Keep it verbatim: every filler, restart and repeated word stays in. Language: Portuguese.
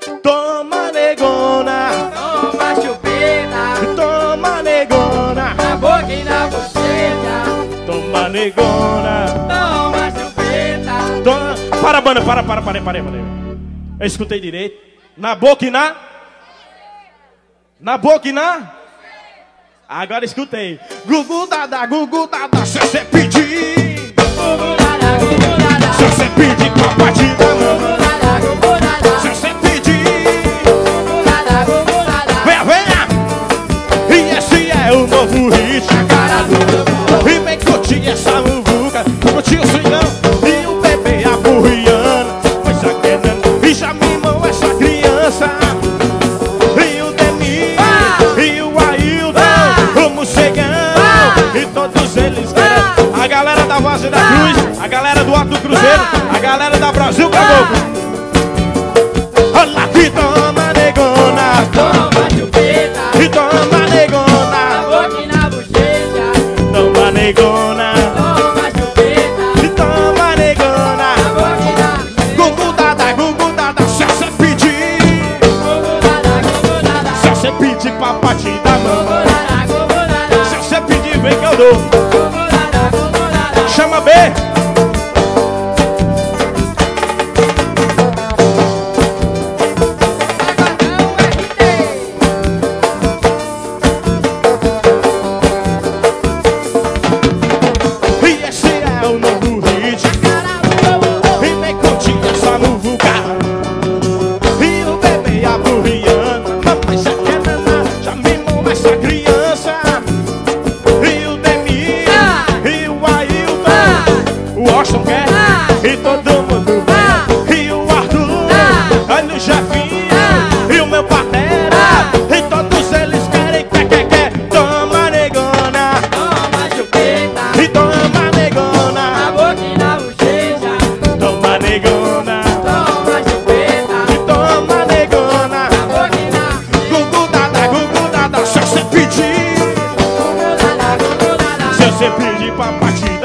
Toma negona, toma chupeta, toma negona, na boca e na bochecha, toma negona, toma chupeta. toma... Para, banda, para, para, para, para, para. Eu escutei direito. Na boca e na... Na boca e na... Agora escutei. Gugu dada, gugu dada, se você pedir, Gugu dada, gugu dada, se você pedir pra partir da mão, gugu dada, gugu dada, se você pedir, gugu dada, gugu dada. venha, venha. E esse é o novo ritmo. Cara do E vem curtir essa muvuca, curtir o swingão e o bebê aburriando. Pois a querendo, e já mimou essa criança. E o Demi, Ah! e o Ailton, Ah! o Mocegão, Ah! e todos eles querem. A galera da Voz da Cruz, a galera do Alto do Cruzeiro, a galera da Brasil Caboclo. Olha que toma negona, toma chupeta, e toma na negona, boca e na bochecha, toma negona, toma chupeta, e toma negona. na boca e na bochecha. Gugu dada, gugu dada, se você pedir, Gugu dada, gugu dada, se você pedir pra partir da mão, gugu dada, gugu dada, se você pedir vem que eu dou. gugu dada, gugu dada. Chama B. E esse é o novo ritmo. E vem curtir essa muvuca. E o bebê aburriando. Mamãe já quer danar, já mimou essa criança. E o Demi, e o Ailton, o Austin quer, e todo mundo vem. E o Arthur, olha o Jefinho, e o meu patera, e todos eles querem, quer, quer, quer. Toma negona, Toma chupeta, e toma negona, na boca e na bochecha, toma negona, toma chupeta, e toma negona. na boca e na Gugu dada, gugu dada, se você pedir, gugu dada, gugu dada, se você pedir pra partir